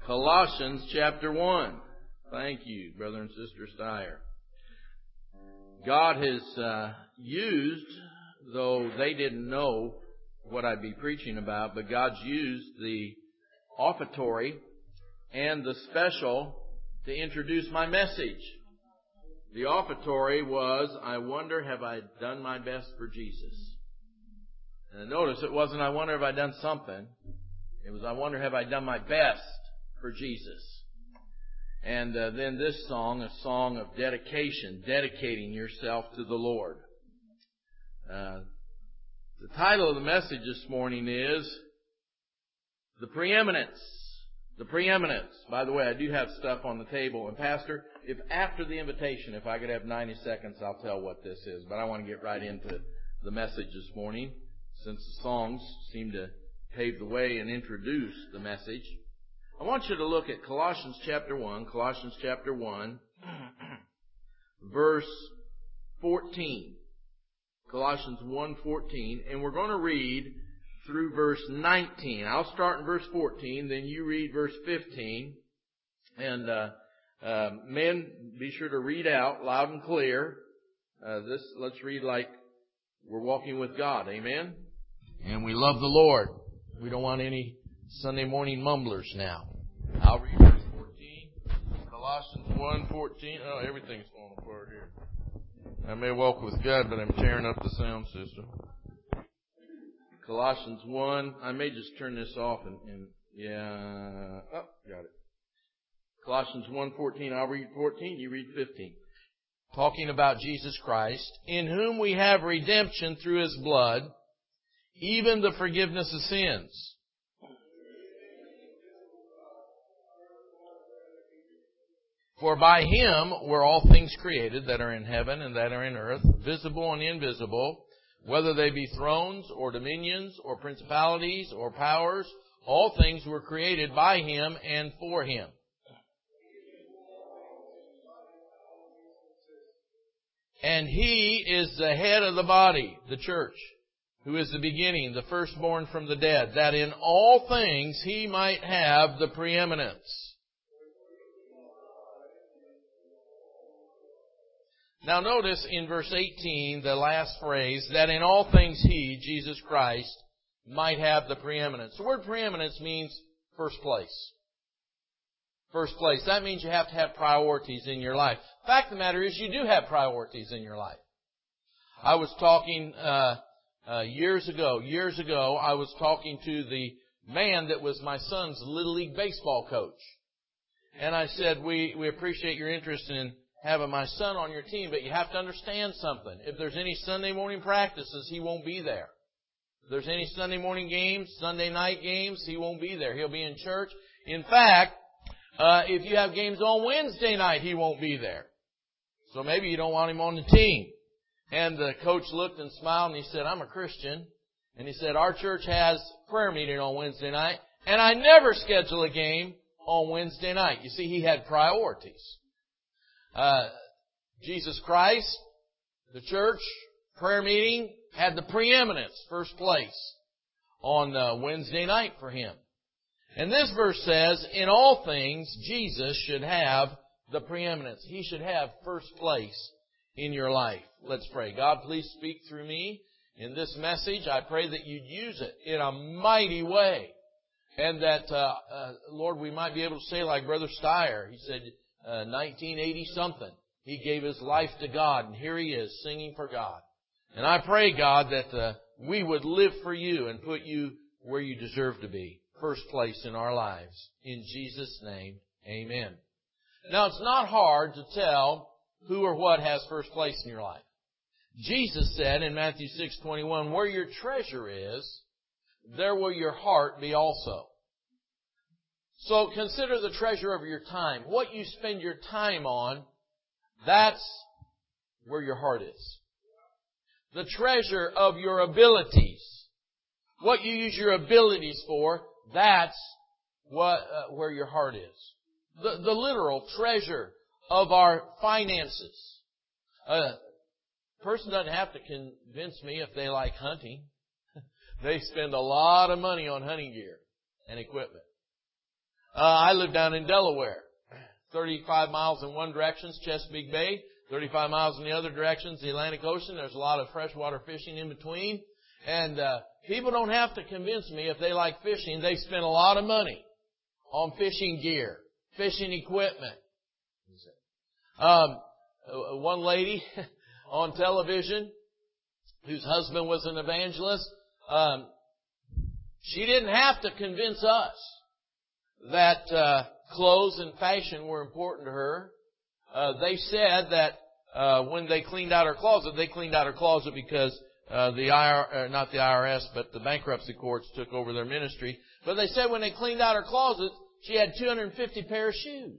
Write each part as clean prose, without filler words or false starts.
Colossians chapter 1. Thank you, Brother and Sister Steyer. God has used, though they didn't know what I'd be preaching about, but God's used the offertory and the special to introduce my message. The offertory was, I wonder, have I done my best for Jesus? And notice it wasn't, I wonder, have I done something? It was, I wonder, have I done my best for Jesus? And then this song, a song of dedication, dedicating yourself to the Lord. The title of the message this morning is The Preeminence. The Preeminence. By the way, I do have stuff on the table. And Pastor, if after the invitation, if I could have 90 seconds, I'll tell what this is. But I want to get right into the message this morning, since the songs seem to pave the way and introduce the message. I want you to look at Colossians chapter 1, verse 14. Colossians 1:14, and we're going to read through verse 19. I'll start in verse 14, then you read verse 15. And men, be sure to read out loud and clear. Let's read like we're walking with God. Amen? And we love the Lord. We don't want any Sunday morning mumblers now. I'll read verse 14. Colossians 1:14. Oh, everything's falling apart here. I may walk with God, but I'm tearing up the sound system. Colossians 1. I may just turn this off and got it. Colossians 1:14. I'll read 14. You read 15. Talking about Jesus Christ, in whom we have redemption through His blood, even the forgiveness of sins. For by Him were all things created that are in heaven and that are in earth, visible and invisible, whether they be thrones or dominions or principalities or powers, all things were created by Him and for Him. And He is the head of the body, the church, who is the beginning, the firstborn from the dead, that in all things He might have the preeminence. Now notice in verse 18, the last phrase, that in all things He, Jesus Christ, might have the preeminence. The word preeminence means first place. First place. That means you have to have priorities in your life. The fact of the matter is you do have priorities in your life. I was talking years ago, I was talking to the man that was my son's Little League baseball coach. And I said, we appreciate your interest in having my son on your team, but you have to understand something. If there's any Sunday morning practices, he won't be there. If there's any Sunday morning games, Sunday night games, he won't be there. He'll be in church. In fact, if you have games on Wednesday night, he won't be there. So maybe you don't want him on the team. And the coach looked and smiled and he said, I'm a Christian. And he said, our church has prayer meeting on Wednesday night, and I never schedule a game on Wednesday night. You see, he had priorities. Jesus Christ, the church, prayer meeting, had the preeminence, first place, on Wednesday night for him. And this verse says, in all things, Jesus should have the preeminence. He should have first place in your life. Let's pray. God, please speak through me in this message. I pray that you'd use it in a mighty way. And that, Lord, we might be able to say like Brother Steyer. He said, 1980-something, he gave his life to God, and here he is singing for God. And I pray, God, that we would live for you and put you where you deserve to be, first place in our lives. In Jesus' name, amen. Now, it's not hard to tell who or what has first place in your life. Jesus said in Matthew 6:21, where your treasure is, there will your heart be also. So consider the treasure of your time. What you spend your time on, that's where your heart is. The treasure of your abilities. What you use your abilities for, that's where your heart is. The literal treasure of our finances. A person doesn't have to convince me if they like hunting. They spend a lot of money on hunting gear and equipment. I live down in Delaware. 35 miles in one direction is Chesapeake Bay. 35 miles in the other direction is the Atlantic Ocean. There's a lot of freshwater fishing in between. And people don't have to convince me if they like fishing. They spend a lot of money on fishing gear, fishing equipment. One lady on television whose husband was an evangelist, she didn't have to convince us that clothes and fashion were important to her. They said that when they cleaned out her closet because not the IRS, but the bankruptcy courts took over their ministry. But they said when they cleaned out her closet, she had 250 pair of shoes.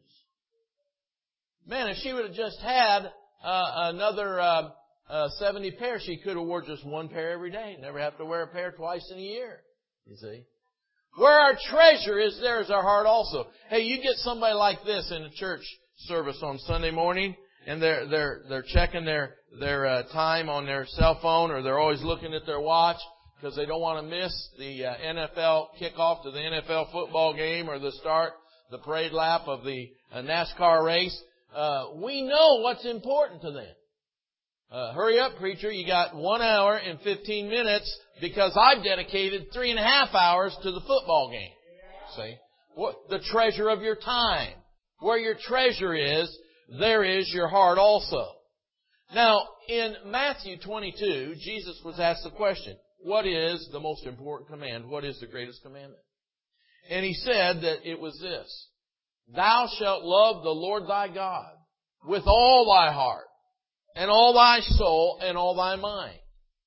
Man, if she would have just had another 70 pairs, she could have wore just one pair every day. Never have to wear a pair twice in a year. You see? Where our treasure is, there is our heart also. Hey, you get somebody like this in a church service on Sunday morning, and they're checking their time on their cell phone, or they're always looking at their watch because they don't want to miss the NFL kickoff to the NFL football game or the parade lap of the NASCAR race. We know what's important to them. Hurry up, preacher. You got 1 hour and 15 minutes because I've dedicated 3.5 hours to the football game. See? The treasure of your time. Where your treasure is, there is your heart also. Now, in Matthew 22, Jesus was asked the question, what is the most important command? What is the greatest commandment? And He said that it was this: Thou shalt love the Lord thy God with all thy heart, and all thy soul, and all thy mind.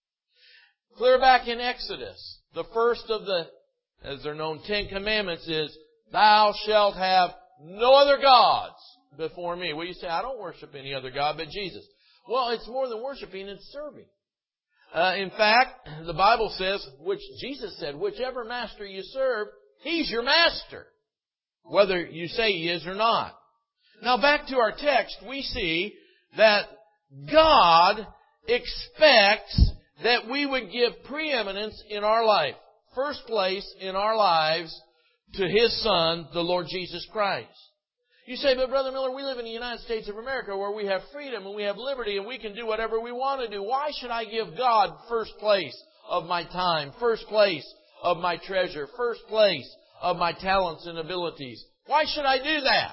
Clear back in Exodus, the first of the, as they're known, 10 Commandments is, Thou shalt have no other gods before me. Well, you say, I don't worship any other God but Jesus. Well, it's more than worshiping, it's serving. In fact, the Bible says, which Jesus said, whichever master you serve, He's your master, whether you say He is or not. Now back to our text, we see that God expects that we would give preeminence in our life, first place in our lives, to His Son, the Lord Jesus Christ. You say, but Brother Miller, we live in the United States of America where we have freedom and we have liberty and we can do whatever we want to do. Why should I give God first place of my time, first place of my treasure, first place of my talents and abilities? Why should I do that?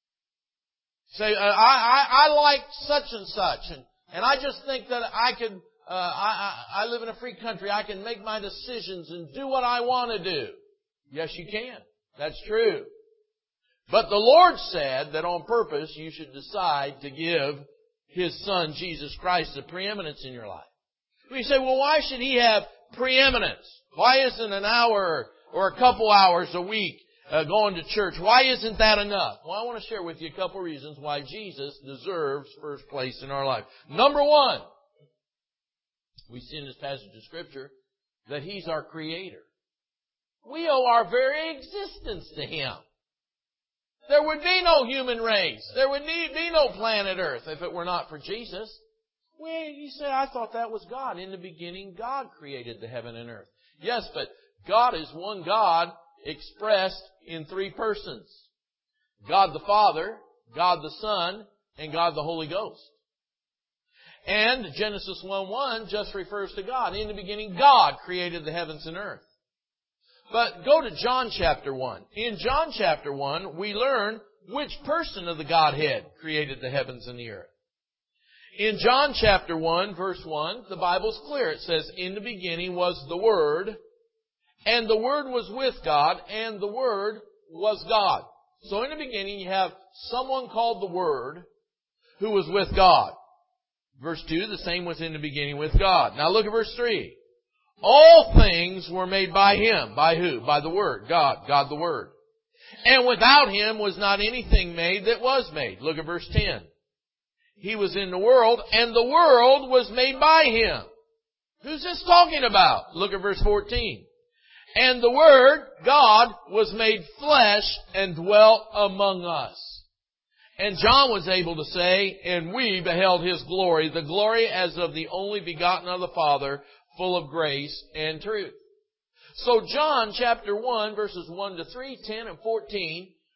Say, I like such and such, and I just think that I could, I live in a free country, I can make my decisions and do what I want to do. Yes, you can. That's true. But the Lord said that on purpose you should decide to give His Son, Jesus Christ, the preeminence in your life. We say, well, why should He have preeminence? Why isn't an hour or a couple hours a week going to church? Why isn't that enough? Well, I want to share with you a couple reasons why Jesus deserves first place in our life. Number one, we see in this passage of Scripture that He's our Creator. We owe our very existence to Him. There would be no human race. There would be no planet Earth if it were not for Jesus. Well, you say, I thought that was God. In the beginning, God created the heaven and earth. Yes, but God is one God expressed in three persons. God the Father, God the Son, and God the Holy Ghost. And Genesis 1:1 just refers to God. In the beginning, God created the heavens and earth. But go to John chapter 1. In John chapter 1, we learn which person of the Godhead created the heavens and the earth. In John chapter 1, verse 1, the Bible's clear. It says, in the beginning was the Word, and the Word was with God, and the Word was God. So in the beginning, you have someone called the Word who was with God. Verse 2, the same was in the beginning with God. Now look at verse 3. All things were made by Him. By who? By the Word. God. God the Word. And without Him was not anything made that was made. Look at verse 10. He was in the world, and the world was made by Him. Who's this talking about? Look at verse 14. And the Word, God, was made flesh and dwelt among us. And John was able to say, and we beheld His glory, the glory as of the only begotten of the Father, full of grace and truth. So John chapter 1 verses 1 to 3, 10 and 14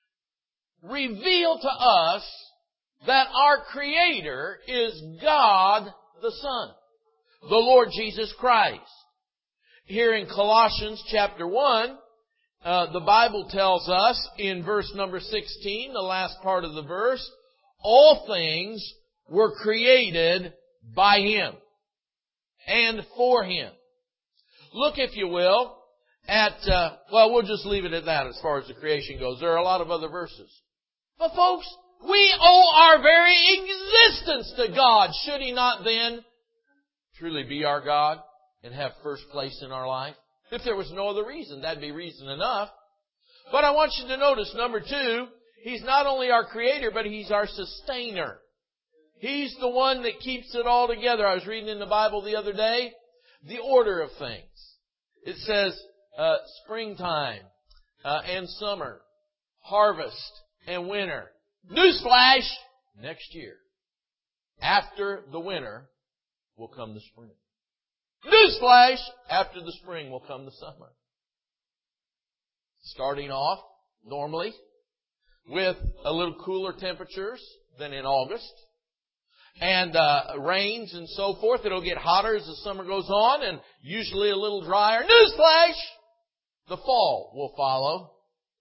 reveal to us that our Creator is God the Son, the Lord Jesus Christ. Here in Colossians chapter 1, the Bible tells us in verse number 16, the last part of the verse, all things were created by Him and for Him. Look, if you will, at, we'll just leave it at that as far as the creation goes. There are a lot of other verses. But folks, we owe our very existence to God. Should He not then truly be our God and have first place in our life? If there was no other reason, that'd be reason enough. But I want you to notice, number 2, He's not only our Creator, but He's our sustainer. He's the one that keeps it all together. I was reading in the Bible the other day, the order of things. It says springtime and summer, harvest and winter. Newsflash! Next year, after the winter, will come the spring. Newsflash! After the spring will come the summer. Starting off, normally, with a little cooler temperatures than in August. And rains and so forth. It'll get hotter as the summer goes on and usually a little drier. Newsflash! The fall will follow.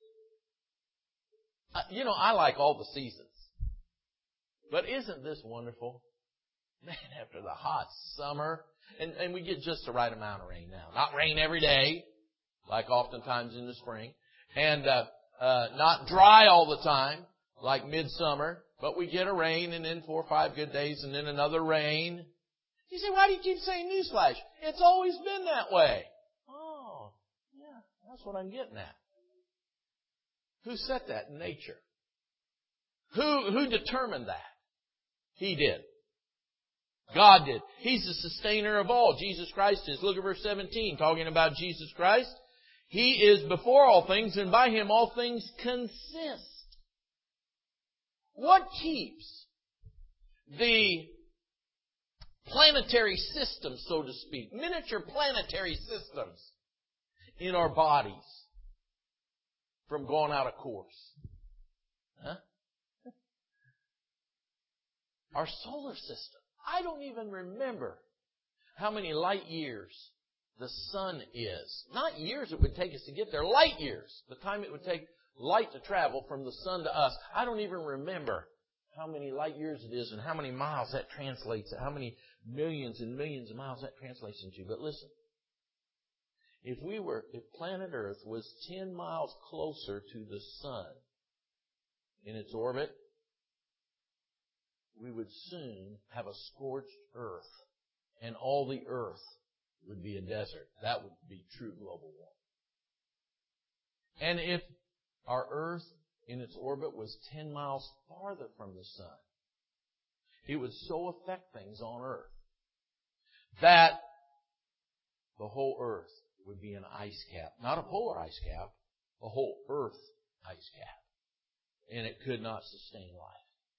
I like all the seasons. But isn't this wonderful? Man, after the hot summer, and we get just the right amount of rain now. Not rain every day, like oftentimes in the spring. And not dry all the time, like midsummer. But we get a rain and then 4 or 5 good days and then another rain. You say, why do you keep saying newsflash? It's always been that way. Oh, yeah, that's what I'm getting at. Who set that in nature? Who determined that? He did. God did. He's the sustainer of all. Jesus Christ is. Look at verse 17, talking about Jesus Christ. He is before all things, and by Him all things consist. What keeps the planetary system, so to speak, miniature planetary systems in our bodies from going out of course? Huh? Our solar system. I don't even remember how many light years the sun is. Not years it would take us to get there. Light years. The time it would take light to travel from the sun to us. I don't even remember how many light years it is and how many miles that translates, how many millions and millions of miles that translates into. But listen, if planet Earth was 10 miles closer to the sun in its orbit, we would soon have a scorched earth, and all the earth would be a desert. That would be true global warming. And if our earth in its orbit was 10 miles farther from the sun, it would so affect things on earth that the whole earth would be an ice cap. Not a polar ice cap, a whole earth ice cap. And it could not sustain life.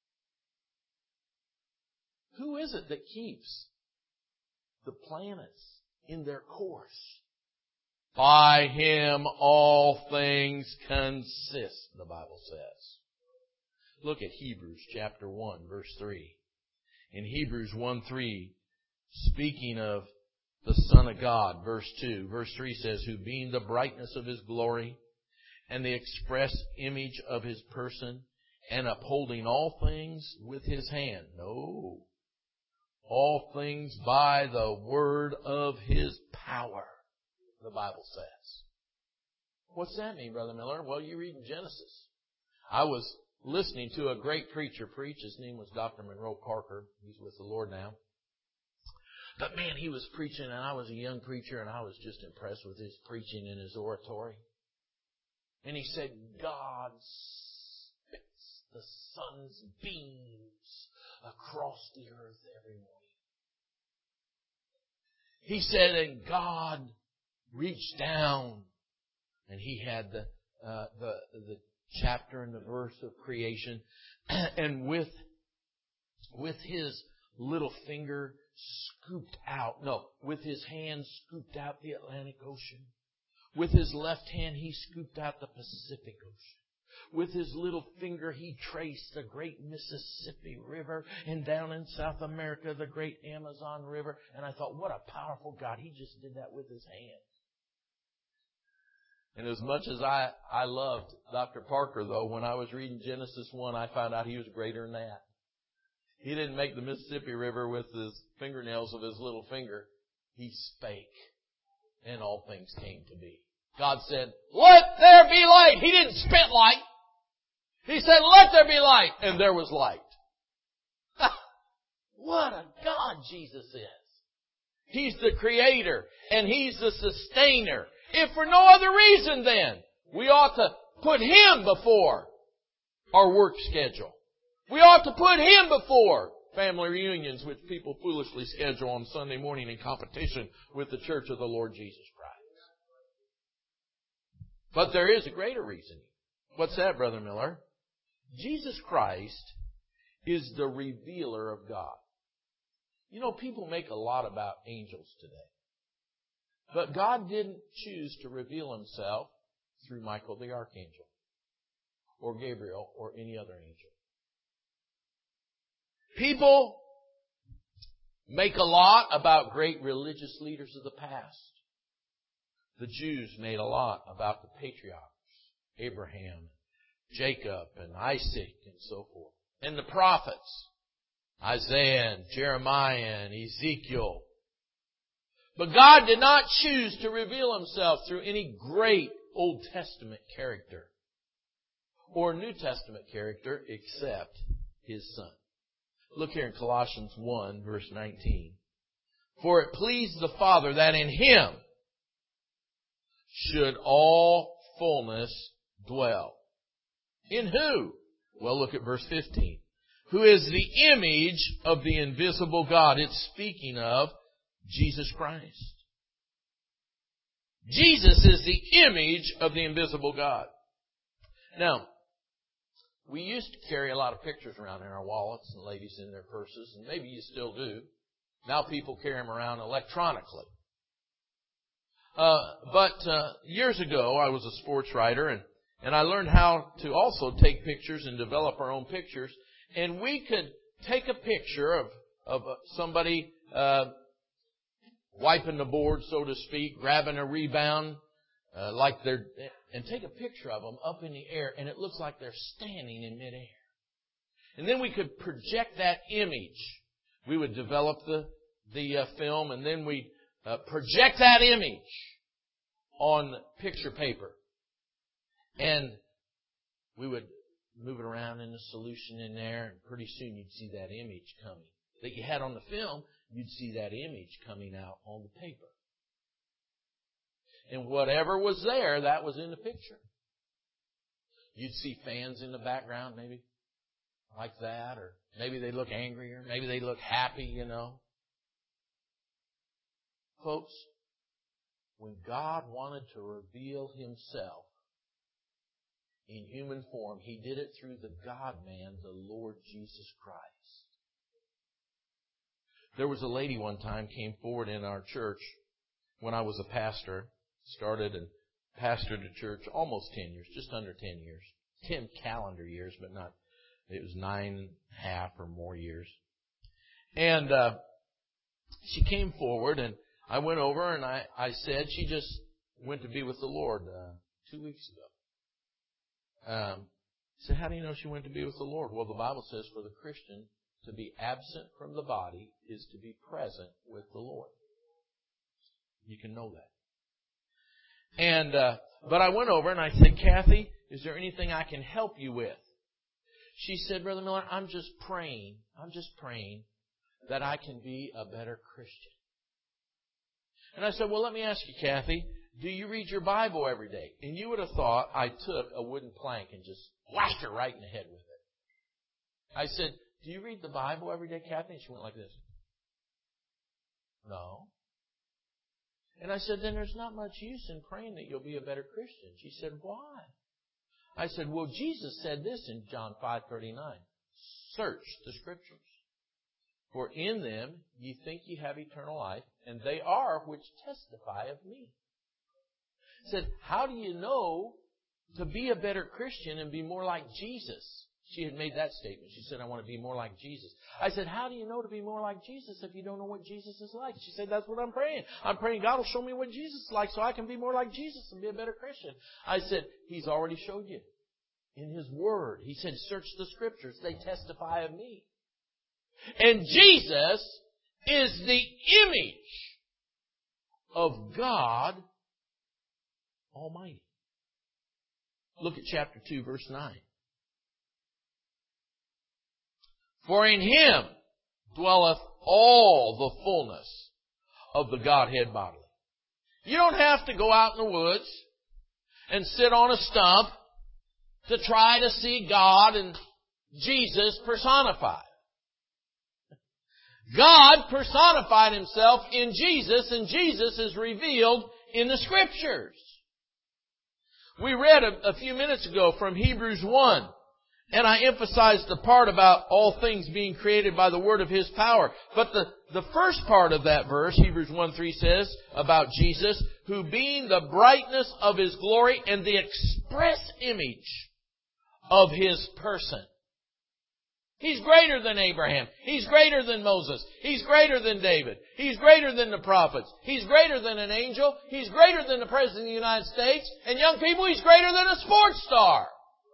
Who is it that keeps the planets in their course? By Him all things consist, the Bible says. Look at Hebrews chapter 1, verse 3. In Hebrews 1:3, speaking of the Son of God, verse 2. Verse 3 says, who being the brightness of His glory and the express image of His person, and upholding all things with His hand. No. All things by the word of His power, the Bible says. What's that mean, Brother Miller? Well, you read in Genesis. I was listening to a great preacher preach. His name was Dr. Monroe Parker. He's with the Lord now. But man, he was preaching, and I was a young preacher, and I was just impressed with his preaching and his oratory. And he said, God spits the sun's beams across the earth every morning. He said, and God reached down, and He had the chapter and the verse of creation, and with His little finger with His hand scooped out the Atlantic Ocean. With His left hand, He scooped out the Pacific Ocean. With his little finger, he traced the great Mississippi River, and down in South America, the great Amazon River. And I thought, what a powerful God. He just did that with his hands. And as much as I loved Dr. Parker, though, when I was reading Genesis 1, I found out he was greater than that. He didn't make the Mississippi River with his fingernails of his little finger. He spake, and all things came to be. God said, let there be light. He didn't spit light. He said, let there be light. And there was light. What a God Jesus is. He's the creator and He's the sustainer. If for no other reason then, we ought to put Him before our work schedule. We ought to put Him before family reunions, which people foolishly schedule on Sunday morning in competition with the Church of the Lord Jesus Christ. But there is a greater reason. What's that, Brother Miller? Jesus Christ is the revealer of God. You know, people make a lot about angels today. But God didn't choose to reveal Himself through Michael the Archangel, or Gabriel, or any other angel. People make a lot about great religious leaders of the past. The Jews made a lot about the patriarchs, Abraham, Jacob, and Isaac, and so forth. And the prophets, Isaiah, and Jeremiah, and Ezekiel. But God did not choose to reveal Himself through any great Old Testament character or New Testament character except His Son. Look here in Colossians 1, verse 19. For it pleased the Father that in Him should all fullness dwell. In who? Well, look at verse 15. Who is the image of the invisible God. It's speaking of Jesus Christ. Jesus is the image of the invisible God. Now, we used to carry a lot of pictures around in our wallets and ladies in their purses, and maybe you still do. Now people carry them around electronically. But years ago, I was a sports writer, and I learned how to also take pictures and develop our own pictures. And we could take a picture of somebody wiping the board, so to speak, grabbing a rebound, and take a picture of them up in the air, and it looks like they're standing in midair. And then we could project that image. We would develop the film, and then we'd project that image on picture paper. And we would move it around in the solution in there, and pretty soon you'd see that image coming. That you had on the film, you'd see that image coming out on the paper. And whatever was there, that was in the picture. You'd see fans in the background, maybe, like that, or maybe they look angry, or maybe they look happy, you know. Folks, when God wanted to reveal Himself in human form, He did it through the God-man, the Lord Jesus Christ. There was a lady one time came forward in our church when I was a pastor, started and pastored a church almost 10 years, just under 10 years. 10 calendar years, but not, it was 9.5 or more years. And she came forward, and I went over and I said she just went to be with the Lord 2 weeks ago. I said, how do you know she went to be with the Lord? Well, the Bible says for the Christian, to be absent from the body is to be present with the Lord. You can know that. And but I went over and I said, Kathy, is there anything I can help you with? She said, Brother Miller, I'm just praying that I can be a better Christian. And I said, well, let me ask you, Kathy, do you read your Bible every day? And you would have thought I took a wooden plank and just whacked her right in the head with it. I said, do you read the Bible every day, Kathy? And she went like this. No. And I said, then there's not much use in praying that you'll be a better Christian. She said, why? I said, well, Jesus said this in John 5:39. Search the Scriptures, for in them ye think ye have eternal life, and they are which testify of me. I said, how do you know to be a better Christian and be more like Jesus. She had made that statement. She said, I want to be more like Jesus. I said, how do you know to be more like Jesus if you don't know what Jesus is like? She said, that's what I'm praying. I'm praying God will show me what Jesus is like so I can be more like Jesus and be a better Christian. I said, He's already showed you in His Word. He said, search the Scriptures. They testify of me. And Jesus is the image of God Almighty. Look at chapter 2, verse 9. For in Him dwelleth all the fullness of the Godhead bodily. You don't have to go out in the woods and sit on a stump to try to see God and Jesus personified. God personified Himself in Jesus, and Jesus is revealed in the Scriptures. We read a few minutes ago from Hebrews 1, and I emphasized the part about all things being created by the word of His power. But the first part of that verse, Hebrews 1:3 says about Jesus, who being the brightness of His glory and the express image of His person. He's greater than Abraham. He's greater than Moses. He's greater than David. He's greater than the prophets. He's greater than an angel. He's greater than the President of the United States. And young people, He's greater than a sports star.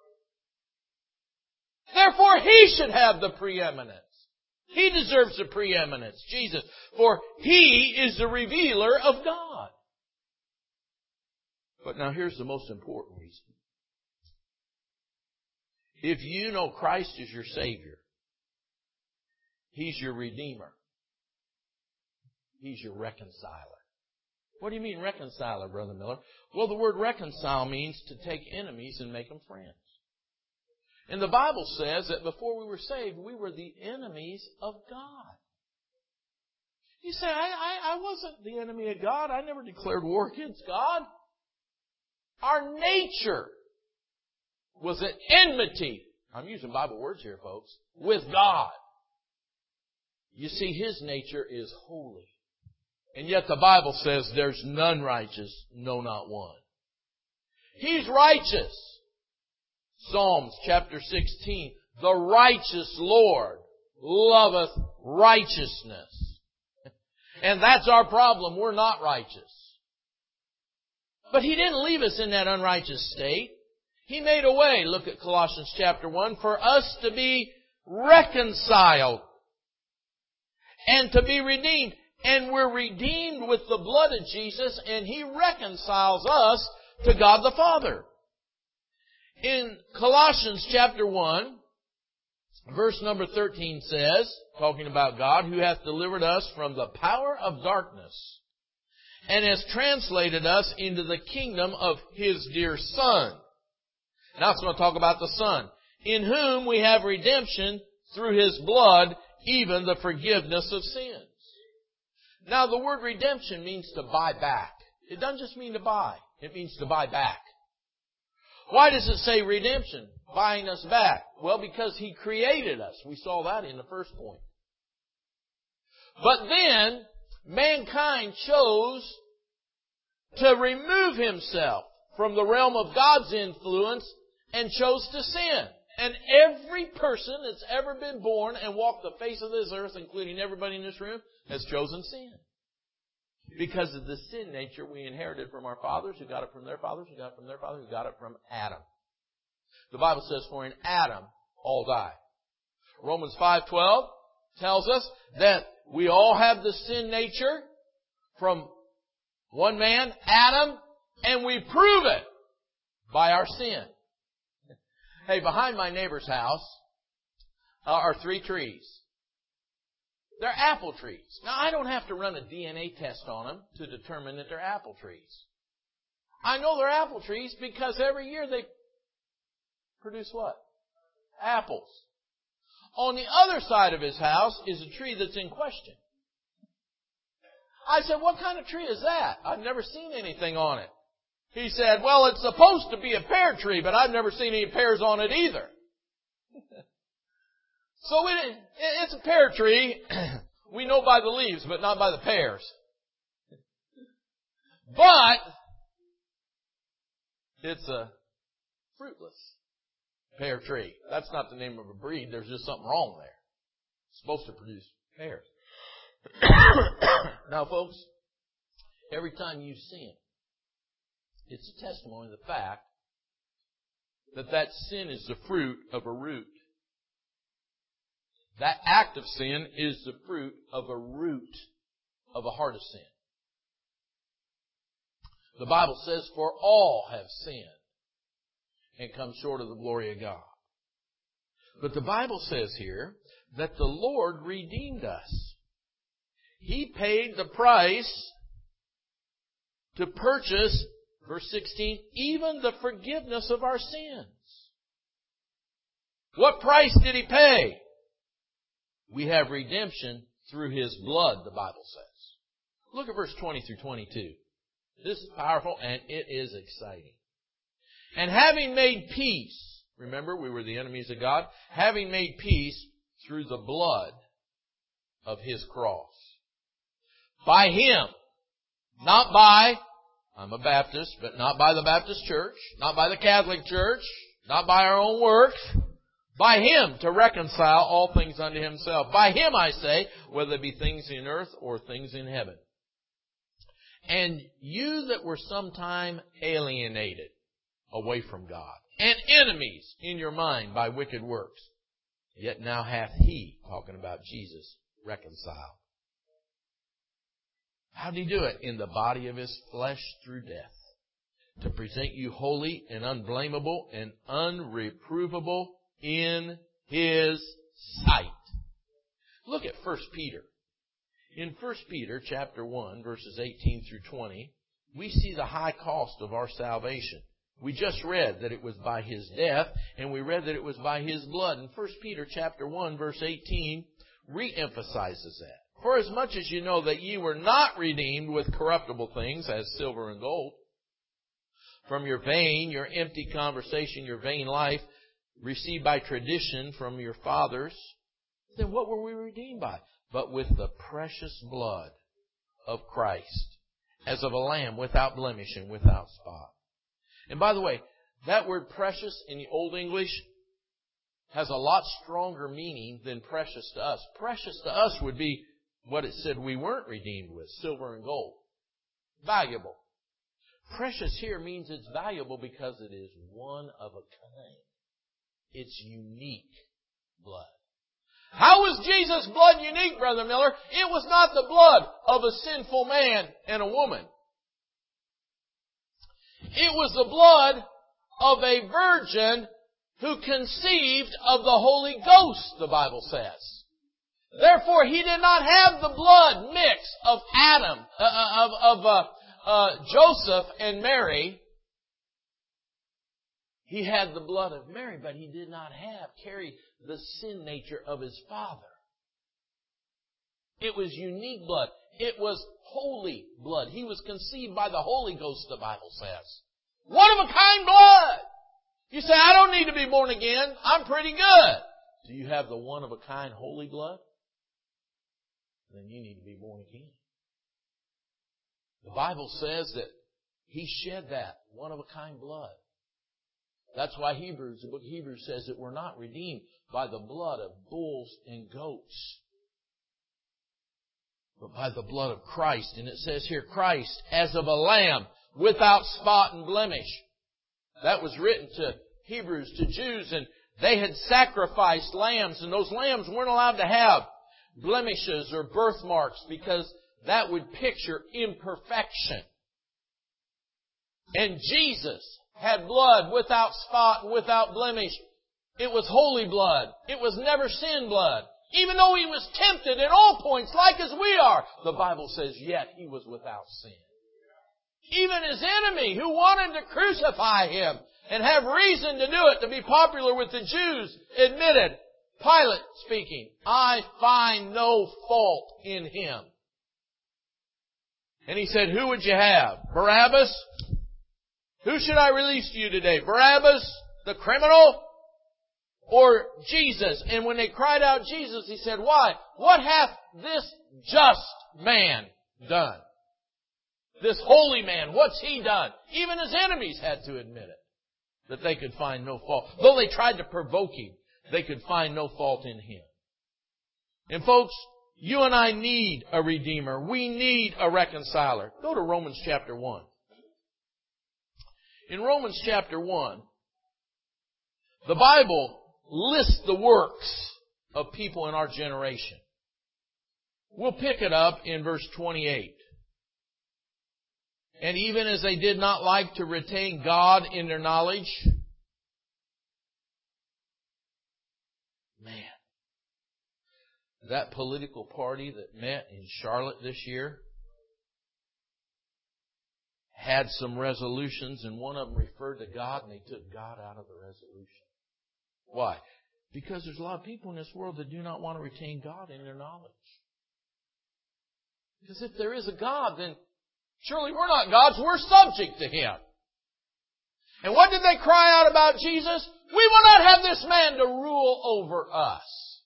Therefore, He should have the preeminence. He deserves the preeminence, Jesus. For He is the revealer of God. But now here's the most important reason. If you know Christ is your Savior, He's your Redeemer. He's your reconciler. What do you mean reconciler, Brother Miller? Well, the word reconcile means to take enemies and make them friends. And the Bible says that before we were saved, we were the enemies of God. You say, I wasn't the enemy of God. I never declared war against God. Our nature was at enmity. I'm using Bible words here, folks. With God. You see, His nature is holy. And yet the Bible says there's none righteous, no, not one. He's righteous. Psalms chapter 16. The righteous Lord loveth righteousness. And that's our problem. We're not righteous. But He didn't leave us in that unrighteous state. He made a way, look at Colossians chapter 1, for us to be reconciled and to be redeemed. And we're redeemed with the blood of Jesus, and He reconciles us to God the Father. In Colossians chapter 1, verse number 13 says, talking about God, who hath delivered us from the power of darkness and has translated us into the kingdom of His dear Son. Now it's going to talk about the Son, in whom we have redemption through His blood, even the forgiveness of sins. Now the word redemption means to buy back. It doesn't just mean to buy. It means to buy back. Why does it say redemption? Buying us back. Well, because He created us. We saw that in the first point. But then, mankind chose to remove himself from the realm of God's influence and chose to sin. And every person that's ever been born and walked the face of this earth, including everybody in this room, has chosen sin. Because of the sin nature we inherited from our fathers, who got it from their fathers, who got it from their fathers, who got it from Adam. The Bible says, for in Adam all die. Romans 5:12 tells us that we all have the sin nature from one man, Adam, and we prove it by our sin. Hey, behind my neighbor's house are 3 trees. They're apple trees. Now, I don't have to run a DNA test on them to determine that they're apple trees. I know they're apple trees because every year they produce what? Apples. On the other side of his house is a tree that's in question. I said, what kind of tree is that? I've never seen anything on it. He said, well, it's supposed to be a pear tree, but I've never seen any pears on it either. So it's a pear tree. We know by the leaves, but not by the pears. But it's a fruitless pear tree. That's not the name of a breed. There's just something wrong there. It's supposed to produce pears. Now, folks, every time you sin, it's a testimony of the fact that that sin is the fruit of a root. That act of sin is the fruit of a root of a heart of sin. The Bible says, for all have sinned and come short of the glory of God. But the Bible says here that the Lord redeemed us. He paid the price to purchase, verse 16, even the forgiveness of our sins. What price did He pay? We have redemption through His blood, the Bible says. Look at verse 20 through 22. This is powerful and it is exciting. And having made peace, remember we were the enemies of God, having made peace through the blood of His cross. By Him, not by, I'm a Baptist, but not by the Baptist Church, not by the Catholic Church, not by our own works, by Him to reconcile all things unto Himself. By Him, I say, whether it be things in earth or things in heaven. And you that were sometime alienated away from God, and enemies in your mind by wicked works, yet now hath He, talking about Jesus, reconciled. How did He do it? In the body of His flesh through death, to present you holy and unblameable and unreprovable in His sight. Look at 1 Peter. In 1 Peter chapter 1, verses 18 through 20, we see the high cost of our salvation. We just read that it was by His death, and we read that it was by His blood. And 1 Peter chapter 1, verse 18, re-emphasizes that. For as much as you know that ye were not redeemed with corruptible things, as silver and gold, from your empty conversation, your vain life, received by tradition from your fathers, then what were we redeemed by? But with the precious blood of Christ, as of a lamb without blemish and without spot. And by the way, that word precious in the Old English has a lot stronger meaning than precious to us. Precious to us would be what it said we weren't redeemed with, silver and gold. Valuable. Precious here means it's valuable because it is one of a kind. It's unique blood. How was Jesus' blood unique, Brother Miller? It was not the blood of a sinful man and a woman. It was the blood of a virgin who conceived of the Holy Ghost, the Bible says. Therefore, He did not have the blood mix of Adam, Joseph and Mary. He had the blood of Mary, but He did not carry the sin nature of His father. It was unique blood. It was holy blood. He was conceived by the Holy Ghost, the Bible says. One of a kind blood. You say, I don't need to be born again. I'm pretty good. Do you have the one of a kind holy blood? Then you need to be born again. The Bible says that He shed that one of a kind blood. That's why the book of Hebrews says that we're not redeemed by the blood of bulls and goats, but by the blood of Christ. And it says here, Christ as of a lamb without spot and blemish. That was written to Hebrews, to Jews, and they had sacrificed lambs, and those lambs weren't allowed to have blemishes or birthmarks because that would picture imperfection. And Jesus had blood without spot and without blemish. It was holy blood. It was never sin blood. Even though He was tempted at all points, like as we are, the Bible says, yet He was without sin. Even His enemy, who wanted to crucify Him and have reason to do it, to be popular with the Jews, admitted, Pilate speaking, I find no fault in Him. And he said, who would you have? Barabbas? Who should I release to you today? Barabbas, the criminal, or Jesus? And when they cried out Jesus, He said, why? What hath this just man done? This holy man, what's He done? Even His enemies had to admit it. that they could find no fault. Though they tried to provoke Him, they could find no fault in Him. And folks, you and I need a Redeemer. We need a reconciler. Go to Romans chapter 1. In Romans chapter 1, the Bible lists the works of people in our generation. We'll pick it up in verse 28. And even as they did not like to retain God in their knowledge, man, that political party that met in Charlotte this year had some resolutions, and one of them referred to God, and they took God out of the resolution. Why? Because there's a lot of people in this world that do not want to retain God in their knowledge. Because if there is a God, then surely we're not gods, we're subject to Him. And what did they cry out about Jesus? We will not have this man to rule over us.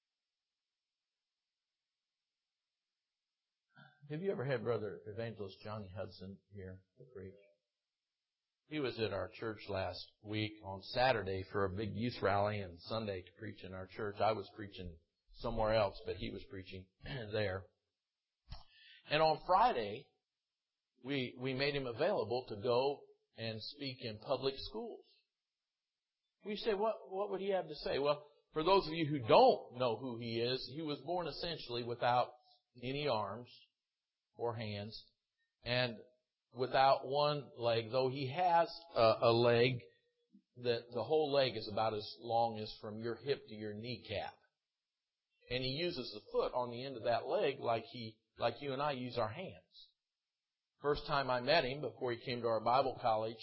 Have you ever had Brother Evangelist Johnny Hudson here to preach? He was at our church last week on Saturday for a big youth rally and Sunday to preach in our church. I was preaching somewhere else, but he was preaching there. And on Friday, we made him available to go and speak in public schools. We say, what would he have to say? Well, for those of you who don't know who he is, he was born essentially without any arms or hands and without one leg, though he has a leg that the whole leg is about as long as from your hip to your kneecap. And he uses the foot on the end of that leg like you and I use our hands. First time I met him, before he came to our Bible college,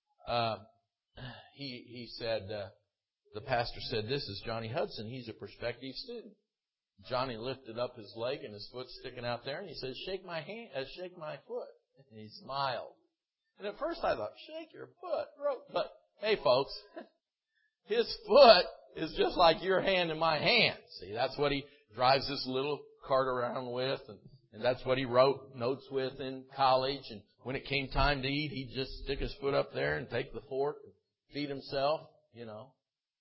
he said, the pastor said, "This is Johnny Hudson. He's a prospective student." Johnny lifted up his leg and his foot sticking out there, and he said, shake my foot. And he smiled. And at first I thought, shake your foot. But hey, folks, his foot is just like your hand and my hand. See, that's what he drives this little cart around with, and that's what he wrote notes with in college. And when it came time to eat, he'd just stick his foot up there and take the fork and feed himself, you know.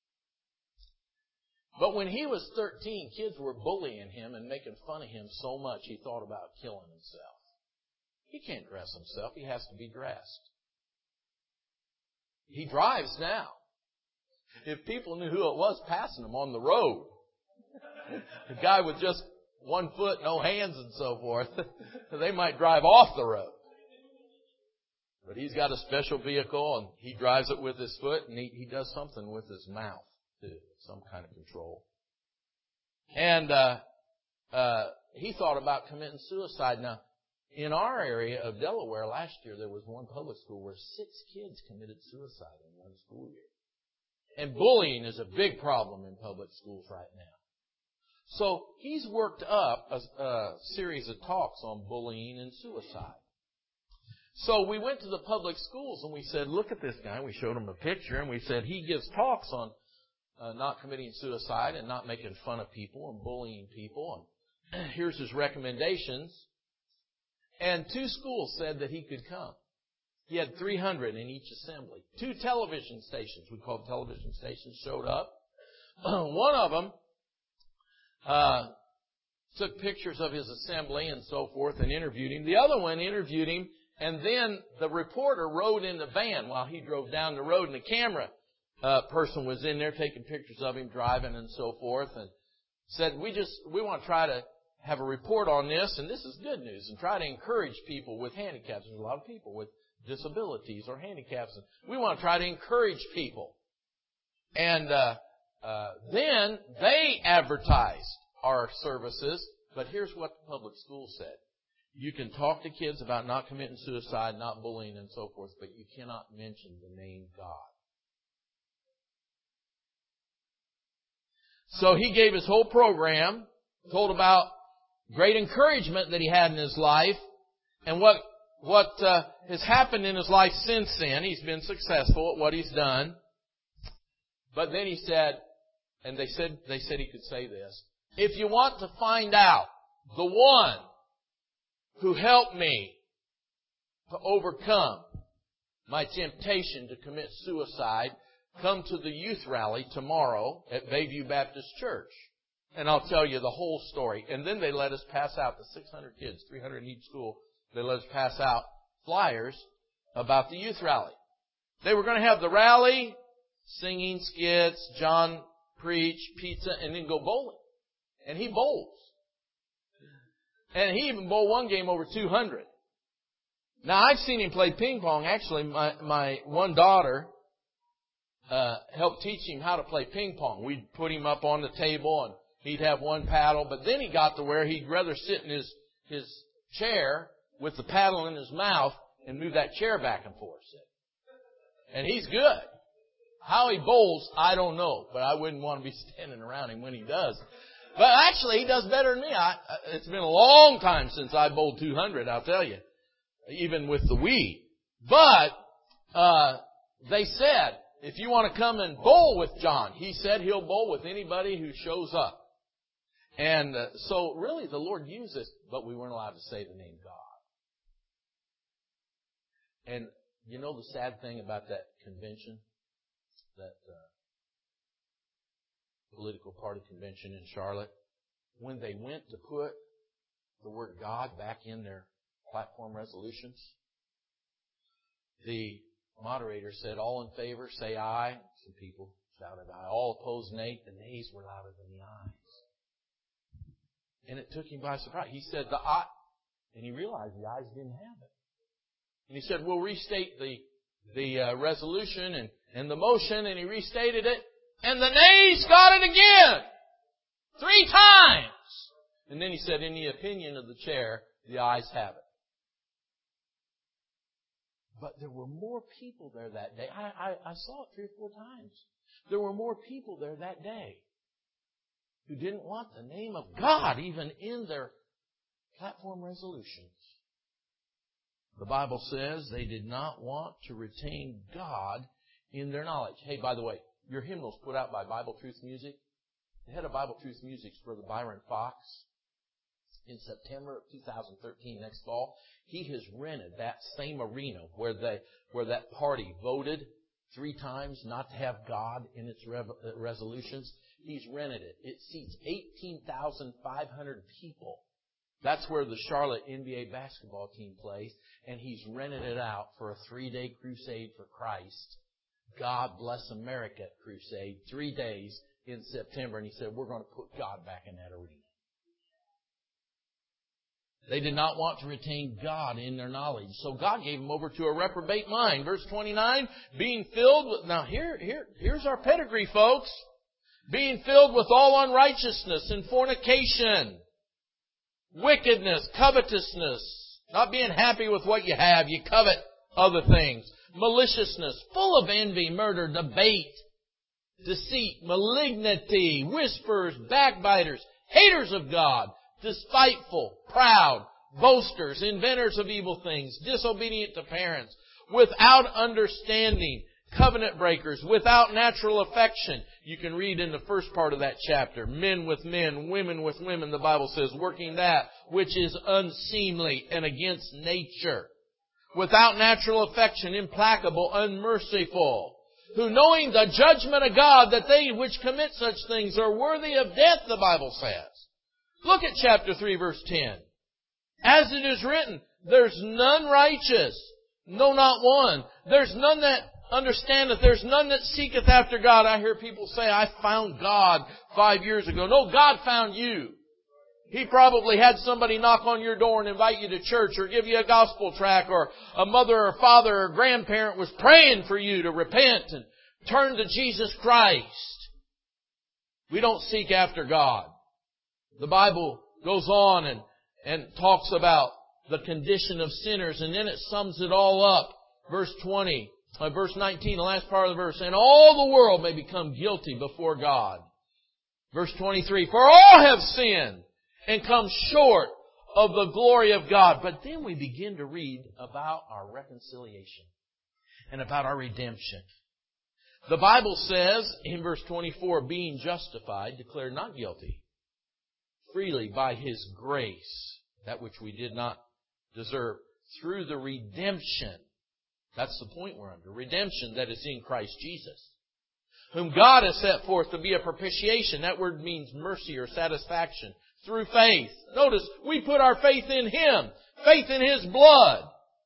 But when he was 13, kids were bullying him and making fun of him so much he thought about killing himself. He can't dress himself. He has to be dressed. He drives now. If people knew who it was passing him on the road, the guy with just one foot, no hands and so forth, they might drive off the road. But he's got a special vehicle, and he drives it with his foot, and he does something with his mouth, too, some kind of control. And he thought about committing suicide. Now, in our area of Delaware last year, there was one public school where 6 kids committed suicide in one school year. And bullying is a big problem in public schools right now. So he's worked up a series of talks on bullying and suicide. So we went to the public schools and we said, look at this guy. We showed him a picture and we said, he gives talks on not committing suicide and not making fun of people and bullying people. And here's his recommendations. And 2 schools said that he could come. He had 300 in each assembly. 2 television stations, we call them television stations, showed up. One of them took pictures of his assembly and so forth and interviewed him. The other one interviewed him, and then the reporter rode in the van while he drove down the road, and the camera person was in there taking pictures of him driving and so forth, and said, we want to try to have a report on this, and this is good news, and try to encourage people with handicaps. There's a lot of people with disabilities or handicaps, and we want to try to encourage people. And then they advertised our services, but here's what the public school said. You can talk to kids about not committing suicide, not bullying and so forth, but you cannot mention the name God. So he gave his whole program, told about great encouragement that he had in his life, and what has happened in his life since then. He's been successful at what he's done. But then he said, and they said he could say this, if you want to find out the one who helped me to overcome my temptation to commit suicide, come to the youth rally tomorrow at Bayview Baptist Church. And I'll tell you the whole story. And then they let us pass out, the 600 kids, 300 in each school, they let us pass out flyers about the youth rally. They were going to have the rally, singing, skits, John preach, pizza, and then go bowling. And he bowls. And he even bowled one game over 200. Now, I've seen him play ping pong. Actually, my one daughter helped teach him how to play ping pong. We'd put him up on the table, and he'd have one paddle. But then he got to where he'd rather sit in his chair with the paddle in his mouth and move that chair back and forth. And he's good. How he bowls, I don't know. But I wouldn't want to be standing around him when he does. But actually, he does better than me. It's been a long time since I bowled 200, I'll tell you. Even with the Wii. But they said, if you want to come and bowl with John, he said he'll bowl with anybody who shows up. And so really the Lord used us, but we weren't allowed to say the name God. And you know the sad thing about that convention, that political party convention in Charlotte? When they went to put the word God back in their platform resolutions, the moderator said, all in favor, say aye. Some people shouted aye. All opposed, nay. The nays were louder than the ayes. And it took him by surprise. He said the aye, and he realized the ayes didn't have it. And he said, we'll restate the resolution and the motion, and he restated it, and the nays got it again. 3 times. And then he said, in the opinion of the chair, the ayes have it. But there were more people there that day. I saw it 3 or 4 times. There were more people there that day who didn't want the name of God even in their platform resolutions. The Bible says they did not want to retain God in their knowledge. Hey, by the way, your hymnals put out by Bible Truth Music. The head of Bible Truth Music is Brother Byron Fox. In September of 2013, next fall, he has rented that same arena where that party voted 3 times not to have God in its resolutions. He's rented it. It seats 18,500 people. That's where the Charlotte NBA basketball team plays, and he's rented it out for a 3-day crusade for Christ. God Bless America crusade, 3 days in September, and he said, we're going to put God back in that arena. They did not want to retain God in their knowledge. So God gave them over to a reprobate mind. Verse 29, being filled with... Now here's our pedigree, folks. Being filled with all unrighteousness and fornication, wickedness, covetousness, not being happy with what you have, you covet other things, maliciousness, full of envy, murder, debate, deceit, malignity, whisperers, backbiters, haters of God, despiteful, proud, boasters, inventors of evil things, disobedient to parents, without understanding, covenant breakers, without natural affection. You can read in the first part of that chapter, men with men, women with women, the Bible says, working that which is unseemly and against nature. Without natural affection, implacable, unmerciful, who knowing the judgment of God that they which commit such things are worthy of death, the Bible says. Look at chapter 3, verse 10. As it is written, there's none righteous, no, not one. There's none that understandeth, there's none that seeketh after God. I hear people say, I found God 5 years ago. No, God found you. He probably had somebody knock on your door and invite you to church or give you a gospel tract, or a mother or father or grandparent was praying for you to repent and turn to Jesus Christ. We don't seek after God. The Bible goes on and talks about the condition of sinners, and then it sums it all up. Verse 19, the last part of the verse. And all the world may become guilty before God. Verse 23, for all have sinned and come short of the glory of God. But then we begin to read about our reconciliation and about our redemption. The Bible says in verse 24, being justified, declared not guilty, freely by His grace, that which we did not deserve, through the redemption That's the point we're under. Redemption that is in Christ Jesus, whom God has set forth to be a propitiation. That word means mercy or satisfaction. Through faith. Notice, we put our faith in Him. Faith in His blood.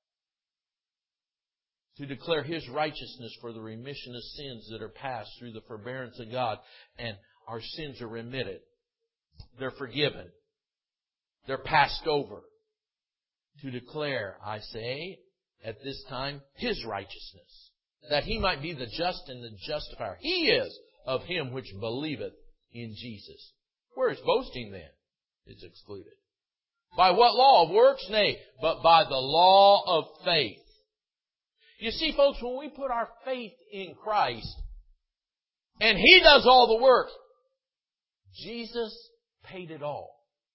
To declare His righteousness for the remission of sins that are past through the forbearance of God. And our sins are remitted. They're forgiven. They're passed over. To declare, I say, at this time, His righteousness, that He might be the just and the justifier. He is of him which believeth in Jesus. Where is boasting then? It's excluded. By what law? Of works? Nay, but by the law of faith. You see, folks, when we put our faith in Christ, and He does all the work, Jesus paid it all.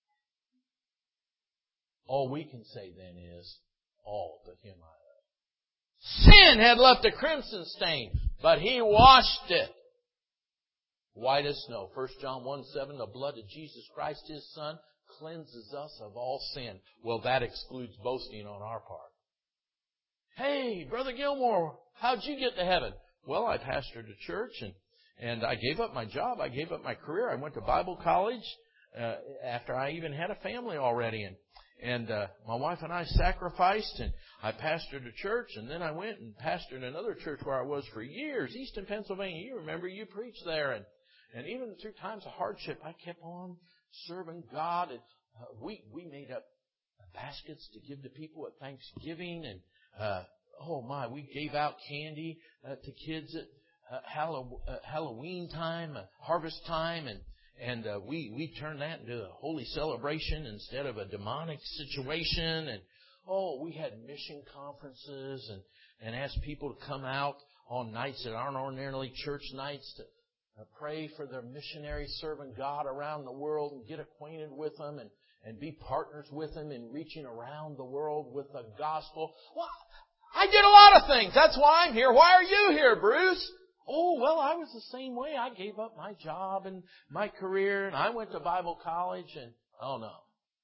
All we can say then is, all to Him I owe. Sin had left a crimson stain, but He washed it white as snow. 1 John 1:7, the blood of Jesus Christ, His Son, cleanses us of all sin. Well, that excludes boasting on our part. Hey, Brother Gilmore, how'd you get to heaven? Well, I pastored a church and I gave up my job. I gave up my career. I went to Bible college after I even had a family already. And my wife and I sacrificed, and I pastored a church, and then I went and pastored another church where I was for years, Easton, Pennsylvania. You remember, you preached there. And even through times of hardship, I kept on serving God. And we made up baskets to give to people at Thanksgiving, and we gave out candy to kids at Halloween time, harvest time, and we turned that into a holy celebration instead of a demonic situation. And we had mission conferences and asked people to come out on nights that aren't ordinarily church nights to pray for their missionaries serving God around the world and get acquainted with them and be partners with them in reaching around the world with the gospel. Well, I did a lot of things. That's why I'm here. Why are you here, Bruce? Oh, well, I was the same way. I gave up my job and my career, and I went to Bible college, and oh no.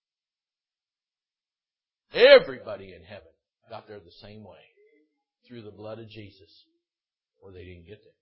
Everybody in heaven got there the same way, through the blood of Jesus, or they didn't get there.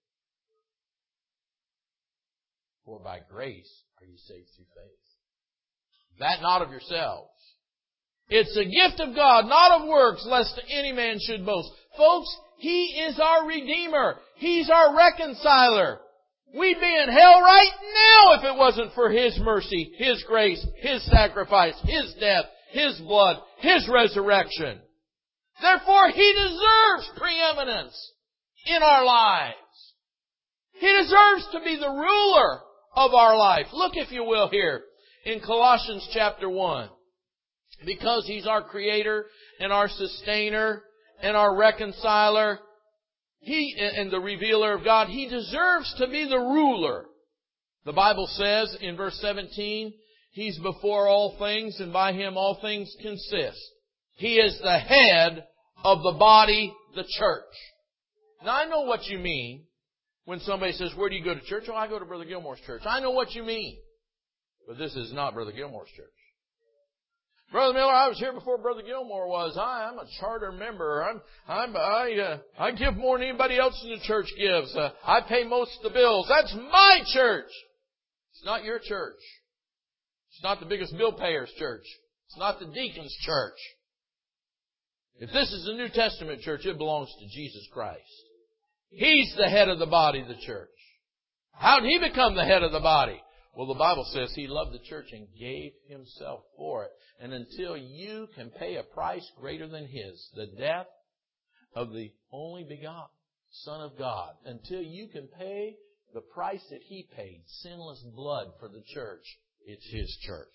For by grace are you saved through faith. That not of yourselves. It's a gift of God, not of works, lest any man should boast. Folks, He is our Redeemer. He's our reconciler. We'd be in hell right now if it wasn't for His mercy, His grace, His sacrifice, His death, His blood, His resurrection. Therefore, He deserves preeminence in our lives. He deserves to be the ruler of our life. Look, if you will, here in Colossians chapter 1. Because He's our Creator and our Sustainer and our Reconciler, and the Revealer of God, He deserves to be the ruler. The Bible says in verse 17, He's before all things, and by Him all things consist. He is the head of the body, the church. Now I know what you mean when somebody says, where do you go to church? Oh, I go to Brother Gilmore's church. I know what you mean. But this is not Brother Gilmore's church. Brother Miller, I was here before Brother Gilmore was. I'm a charter member. I give more than anybody else in the church gives. I pay most of the bills. That's my church. It's not your church. It's not the biggest bill payer's church. It's not the deacon's church. If this is the New Testament church, it belongs to Jesus Christ. He's the head of the body, the church. How did He become the head of the body? Well, the Bible says He loved the church and gave Himself for it. And until you can pay a price greater than His, the death of the only begotten Son of God, until you can pay the price that He paid, sinless blood for the church, it's His church.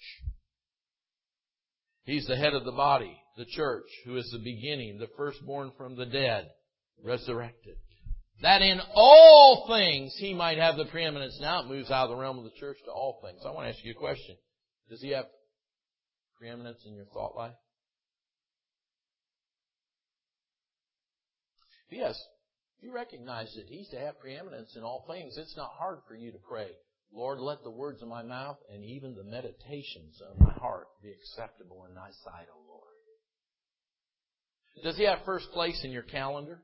He's the head of the body, the church, who is the beginning, the firstborn from the dead, resurrected. That in all things He might have the preeminence. Now it moves out of the realm of the church to all things. I want to ask you a question. Does He have preeminence in your thought life? Yes. If you recognize that He's to have preeminence in all things, it's not hard for you to pray, Lord, let the words of my mouth and even the meditations of my heart be acceptable in Thy sight, O Lord. Does He have first place in your calendar?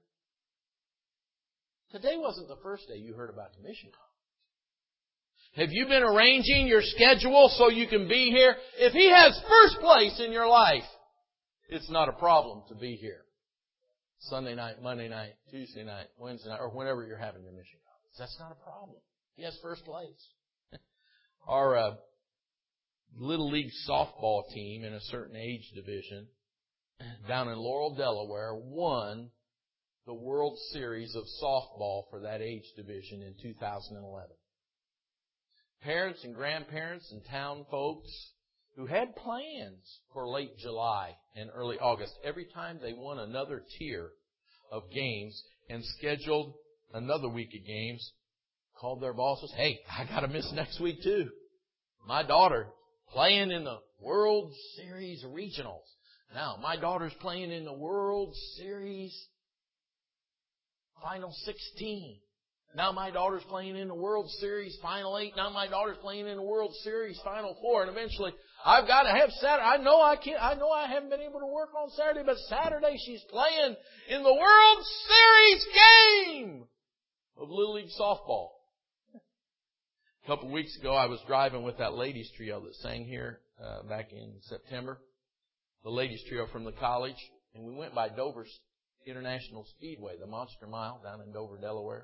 Today wasn't the first day you heard about the mission conference. Have you been arranging your schedule so you can be here? If He has first place in your life, it's not a problem to be here. Sunday night, Monday night, Tuesday night, Wednesday night, or whenever you're having your mission conference. That's not a problem. He has first place. Our Little League softball team in a certain age division down in Laurel, Delaware, won the World Series of softball for that age division in 2011. Parents and grandparents and town folks who had plans for late July and early August, every time they won another tier of games and scheduled another week of games, called their bosses, hey, I got to miss next week too. My daughter playing in the World Series regionals. Now, my daughter's playing in the World Series Final 16. Now my daughter's playing in the World Series Final 8. Now my daughter's playing in the World Series Final 4. And eventually, I've got to have Saturday. I know I haven't been able to work on Saturday, but Saturday she's playing in the World Series game of Little League softball. A couple of weeks ago, I was driving with that ladies trio that sang here back in September. The ladies trio from the college. And we went by Dover's International Speedway, the Monster Mile down in Dover, Delaware.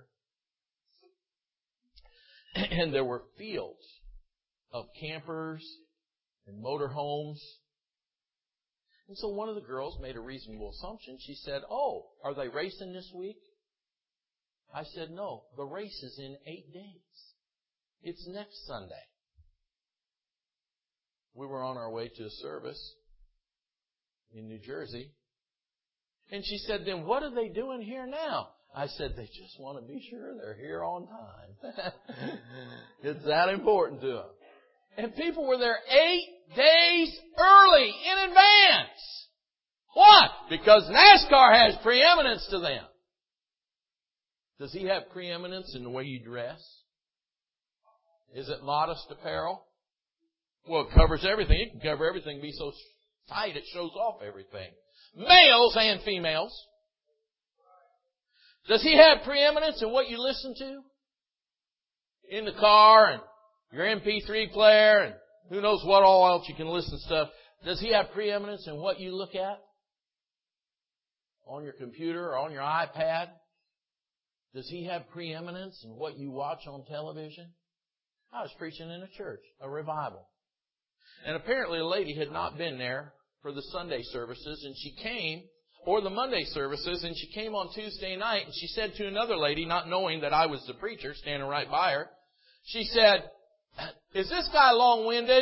And there were fields of campers and motorhomes. And so one of the girls made a reasonable assumption. She said, oh, are they racing this week? I said, no, the race is in 8 days. It's next Sunday. We were on our way to a service in New Jersey. And she said, then what are they doing here now? I said, they just want to be sure they're here on time. It's that important to them. And people were there 8 days early in advance. What? Because NASCAR has preeminence to them. Does He have preeminence in the way you dress? Is it modest apparel? Well, it covers everything. It can cover everything, be so tight it shows off everything. Males and females. Does He have preeminence in what you listen to? In the car and your MP3 player and who knows what all else you can listen to stuff. Does He have preeminence in what you look at? On your computer or on your iPad? Does He have preeminence in what you watch on television? I was preaching in a church, a revival. And apparently a lady had not been there for the Sunday services, and she came, or the Monday services, and she came on Tuesday night, and she said to another lady, not knowing that I was the preacher, standing right by her, she said, is this guy long-winded?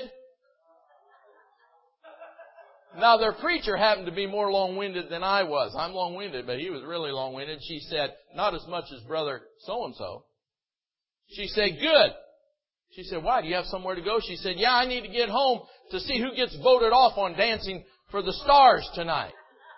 Now, their preacher happened to be more long-winded than I was. I'm long-winded, but he was really long-winded. She said, not as much as brother so-and-so. She said, good. She said, why? Do you have somewhere to go? She said, yeah, I need to get home to see who gets voted off on Dancing for the Stars tonight.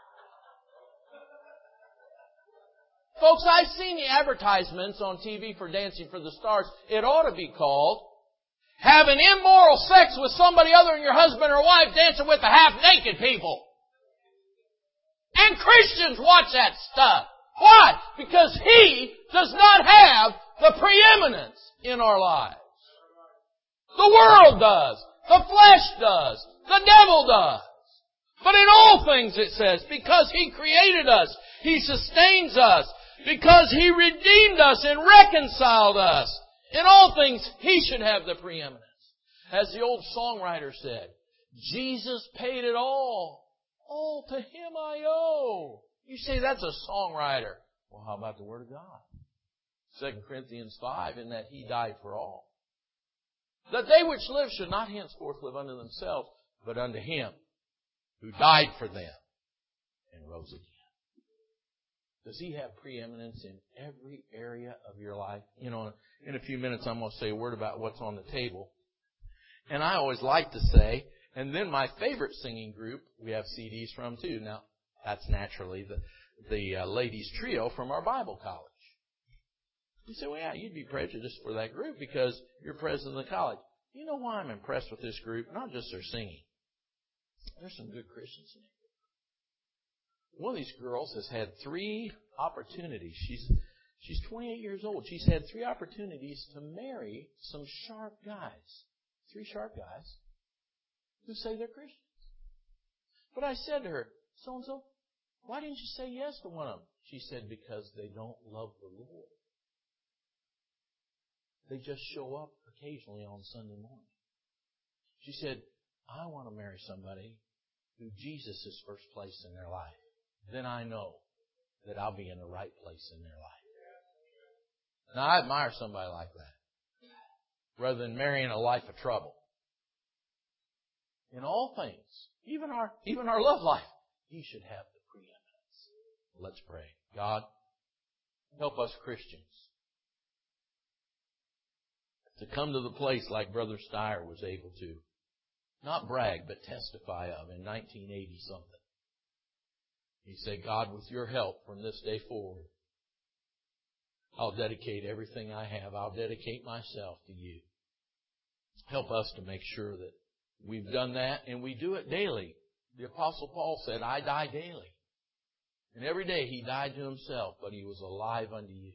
Folks, I've seen the advertisements on TV for Dancing for the Stars. It ought to be called having immoral sex with somebody other than your husband or wife, dancing with the half-naked people. And Christians watch that stuff. Why? Because He does not have the preeminence in our lives. The world does. The flesh does. The devil does. But in all things, it says, because He created us, He sustains us, because He redeemed us and reconciled us, in all things, He should have the preeminence. As the old songwriter said, Jesus paid it all. All to Him I owe. You say that's a songwriter. Well, how about the Word of God? 2 Corinthians 5, in that He died for all. That they which live should not henceforth live unto themselves, but unto Him who died for them and rose again. Does He have preeminence in every area of your life? You know, in a few minutes I'm going to say a word about what's on the table. And I always like to say, and then my favorite singing group, we have CDs from too. Now, that's naturally the ladies trio from our Bible college. You say, well, yeah, you'd be prejudiced for that group because you're president of the college. You know why I'm impressed with this group? Not just their singing. There's some good Christians in it. one of these girls has had 3 opportunities. She's 28 years old. She's had 3 opportunities to marry some sharp guys. 3 sharp guys who say they're Christians. But I said to her, so-and-so, why didn't you say yes to one of them? She said, because they don't love the Lord. They just show up occasionally on Sunday morning. She said, I want to marry somebody who Jesus is first place in their life. Then I know that I'll be in the right place in their life. Now, I admire somebody like that, rather than marrying a life of trouble. In all things, even our love life, He should have the preeminence. Let's pray. God, help us Christians to come to the place like Brother Steyer was able to. Not brag, but testify of in 1980-something. He said, God, with your help from this day forward, I'll dedicate everything I have. I'll dedicate myself to you. Help us to make sure that we've done that, and we do it daily. The Apostle Paul said, I die daily. And every day he died to himself, but he was alive unto you.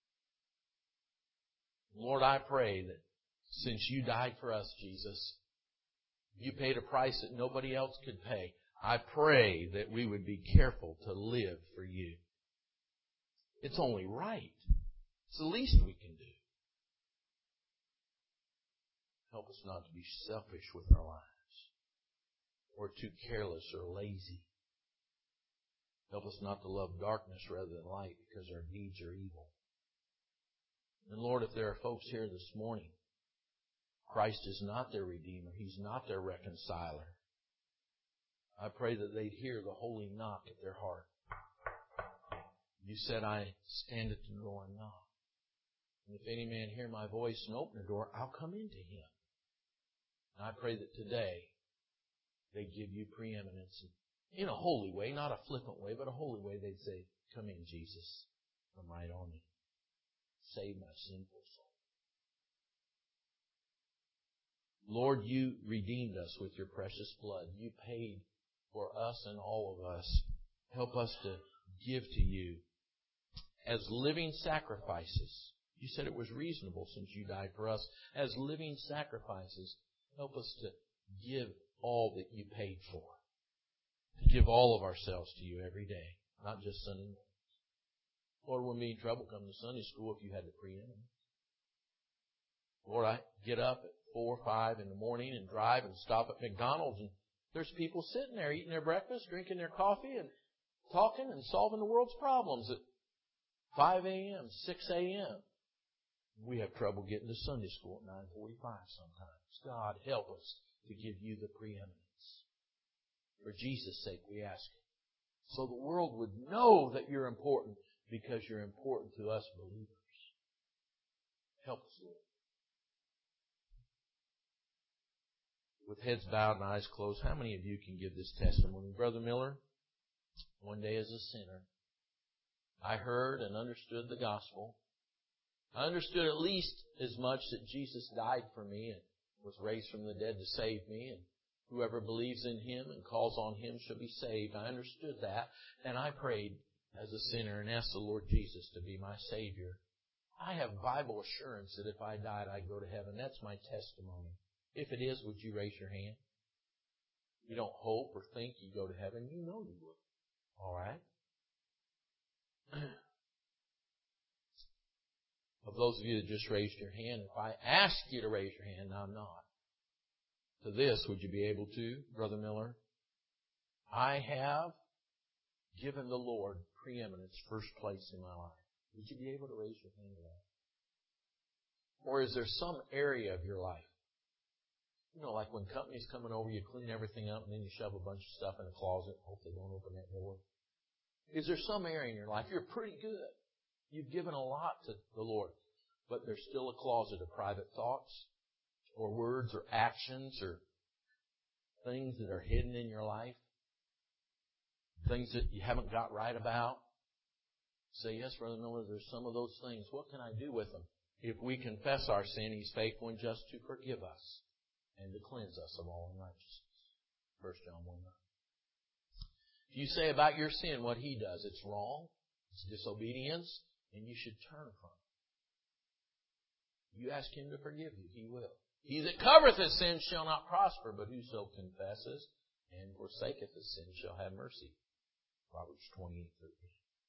Lord, I pray that since you died for us, Jesus, you paid a price that nobody else could pay. I pray that we would be careful to live for you. It's only right. It's the least we can do. Help us not to be selfish with our lives, or too careless or lazy. Help us not to love darkness rather than light, because our deeds are evil. And Lord, if there are folks here this morning, Christ is not their Redeemer. He's not their reconciler. I pray that they'd hear the holy knock at their heart. You said, I stand at the door and knock. And if any man hear my voice and open the door, I'll come into him. And I pray that today they give you preeminence in a holy way, not a flippant way, but a holy way. They'd say, come in, Jesus. Come right on in. Save my sinful soul. Lord, you redeemed us with your precious blood. You paid for us and all of us. Help us to give to you as living sacrifices. You said it was reasonable since you died for us. As living sacrifices, help us to give all that you paid for. To give all of ourselves to you every day, not just Sunday morning. Lord, when we in trouble come to Sunday school if you had the preeminence. Lord, I get up at 4 or 5 in the morning and drive and stop at McDonald's, and there's people sitting there eating their breakfast, drinking their coffee, and talking and solving the world's problems at 5 a.m., 6 a.m. We have trouble getting to Sunday school at 9:45 sometimes. God, help us to give you the preeminence. For Jesus' sake, we ask it. So the world would know that you're important because you're important to us believers. Help us, Lord. With heads bowed and eyes closed, how many of you can give this testimony? Brother Miller, one day as a sinner, I heard and understood the gospel. I understood at least as much that Jesus died for me and was raised from the dead to save me, and whoever believes in Him and calls on Him shall be saved. I understood that, and I prayed as a sinner and asked the Lord Jesus to be my Savior. I have Bible assurance that if I died, I'd go to heaven. That's my testimony. If it is, would you raise your hand? You don't hope or think you go to heaven. You know you would. All right? Of those of you that just raised your hand, if I ask you to raise your hand, I'm not. To this, would you be able to, Brother Miller? I have given the Lord preeminence, first place in my life. Would you be able to raise your hand to that? Or is there some area of your life? You know, like when companies coming over, you clean everything up and then you shove a bunch of stuff in a closet. Hope they don't open that door. Is there some area in your life you're pretty good? You've given a lot to the Lord, but there's still a closet of private thoughts or words or actions or things that are hidden in your life, things that you haven't got right about. Say, yes, Brother Miller, there's some of those things. What can I do with them? If we confess our sin, He's faithful and just to forgive us and to cleanse us of all unrighteousness. 1 John 1:9. If you say about your sin what he does, it's wrong, it's disobedience, and you should turn from it. You ask him to forgive you, he will. He that covereth his sin shall not prosper, but whoso confesses and forsaketh his sin shall have mercy. Proverbs 28:13.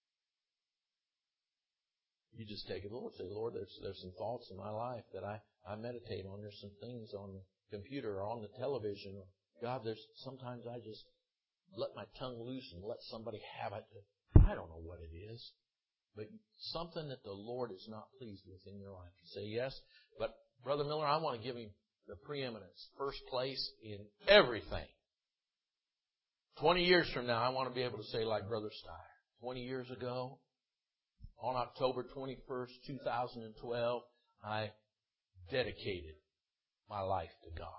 You just take it, Lord. Say, Lord, there's some thoughts in my life that I meditate on. There's some things on the computer or on the television. God, sometimes I just let my tongue loose and let somebody have it. I don't know what it is. But something that the Lord is not pleased with in your life. You say yes, but Brother Miller, I want to give him the preeminence, first place in everything. 20 years from now, I want to be able to say like Brother Steyer. 20 years ago, on October 21st, 2012, I dedicated my life to God.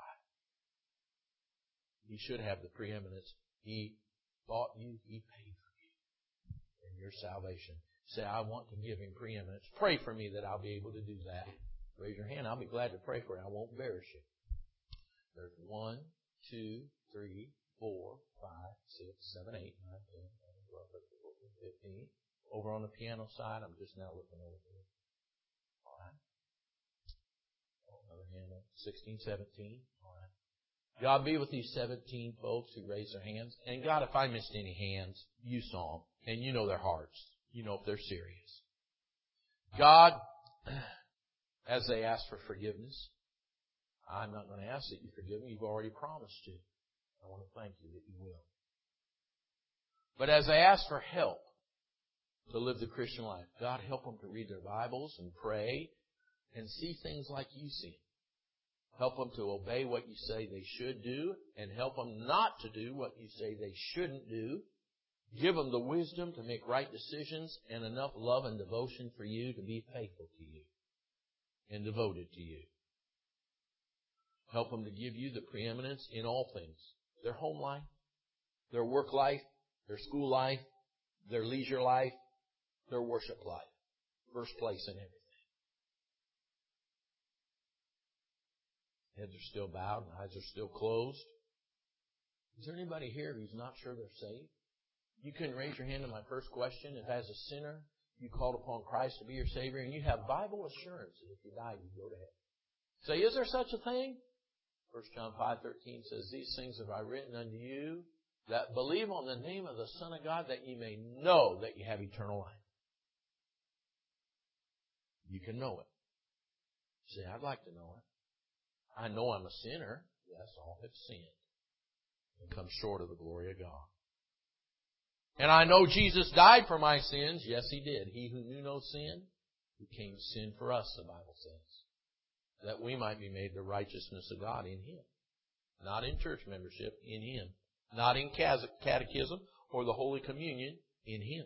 He should have the preeminence. He bought you. He paid for you in your salvation. Say, I want to give him preeminence. Pray for me that I'll be able to do that. Raise your hand. I'll be glad to pray for you. I won't embarrass you. There's 1, 2, 3, 4, 5, 6, 7, 8, 9, 10, 11, 12, 13, 14, 15. Over on the piano side, I'm just now looking over here. All right. Another hand up. 16, 17. All right. God be with these 17 folks who raised their hands. And God, if I missed any hands, you saw them. And you know their hearts. You know if they're serious. God, as they ask for forgiveness, I'm not going to ask that you forgive me. You've already promised to. I want to thank you that you will. But as they ask for help to live the Christian life, God, help them to read their Bibles and pray and see things like you see. Help them to obey what you say they should do and help them not to do what you say they shouldn't do. Give them the wisdom to make right decisions and enough love and devotion for you to be faithful to you and devoted to you. Help them to give you the preeminence in all things. Their home life, their work life, their school life, their leisure life, their worship life. First place in everything. Heads are still bowed and eyes are still closed. Is there anybody here who's not sure they're saved? You couldn't raise your hand to my first question. If as a sinner you called upon Christ to be your Savior and you have Bible assurance that if you die you go to heaven. Say, is there such a thing? 1 John 5:13 says, these things have I written unto you that believe on the name of the Son of God that ye may know that you have eternal life. You can know it. Say, I'd like to know it. I know I'm a sinner. Yes, all have sinned and come short of the glory of God. And I know Jesus died for my sins. Yes, He did. He who knew no sin became sin for us, the Bible says, that we might be made the righteousness of God in Him. Not in church membership, in Him. Not in catechism or the Holy Communion, in Him.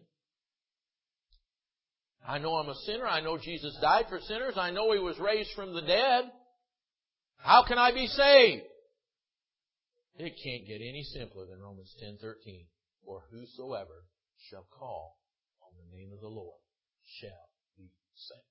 I know I'm a sinner. I know Jesus died for sinners. I know He was raised from the dead. How can I be saved? It can't get any simpler than Romans 10:13. For whosoever shall call on the name of the Lord shall be saved.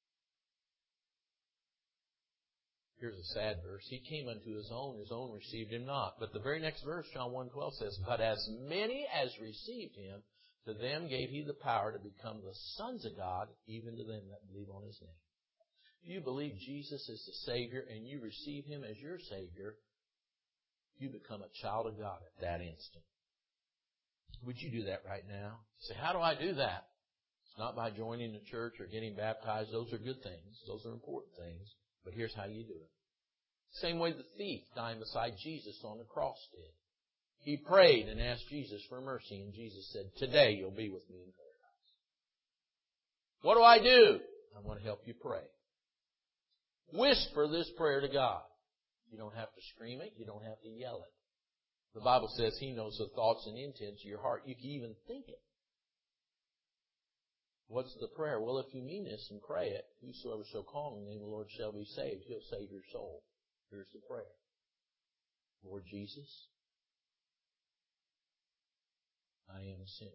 Here's a sad verse. He came unto His own received Him not. But the very next verse, John 1:12 says, but as many as received Him, to them gave He the power to become the sons of God, even to them that believe on His name. If you believe Jesus is the Savior and you receive Him as your Savior, you become a child of God at that instant. Would you do that right now? Say, how do I do that? It's not by joining the church or getting baptized. Those are good things. Those are important things. But here's how you do it. Same way the thief dying beside Jesus on the cross did. He prayed and asked Jesus for mercy, and Jesus said, today you'll be with me in paradise. What do I do? I want to help you pray. Whisper this prayer to God. You don't have to scream it. You don't have to yell it. The Bible says He knows the thoughts and intents of your heart. You can even think it. What's the prayer? Well, if you mean this and pray it, whosoever shall call on the name of the Lord shall be saved. He'll save your soul. Here's the prayer. Lord Jesus, I am a sinner.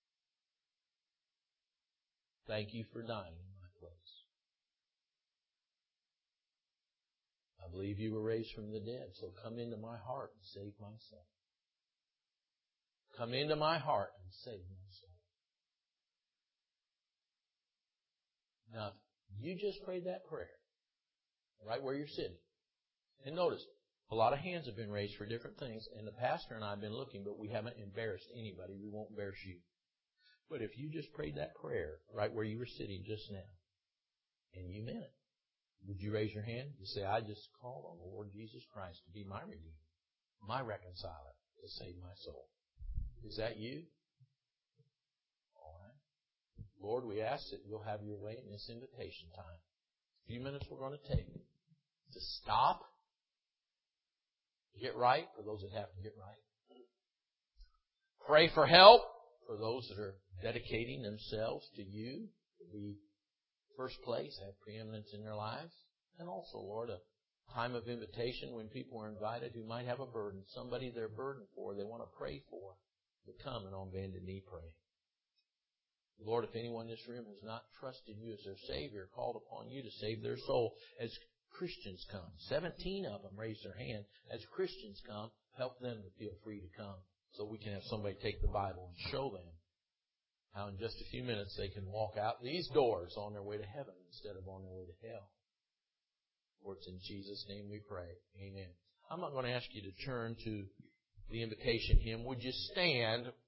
Thank you for dying in my place. I believe you were raised from the dead, so come into my heart and save my soul. come into my heart and save my soul. Now, you just prayed that prayer right where you're sitting. And notice, a lot of hands have been raised for different things, and the pastor and I have been looking, but we haven't embarrassed anybody. We won't embarrass you. But if you just prayed that prayer right where you were sitting just now, and you meant it, would you raise your hand? You say, I just called on the Lord Jesus Christ to be my Redeemer, my reconciler, to save my soul. Is that you? All right. Lord, we ask that you'll have your way in this invitation time. A few minutes we're going to take to stop, get right for those that have to get right. Pray for help for those that are dedicating themselves to you to be first place, have preeminence in their lives. And also, Lord, a time of invitation when people are invited who might have a burden, somebody they're burdened for, they want to pray for, to come and on bended knee pray. Lord, if anyone in this room has not trusted you as their Savior, called upon you to save their soul, as Christians come, 17 of them raise their hand, as Christians come, help them to feel free to come so we can have somebody take the Bible and show them how in just a few minutes they can walk out these doors on their way to heaven instead of on their way to hell. For it's in Jesus' name we pray. Amen. I'm not going to ask you to turn to the invitation hymn. Would you stand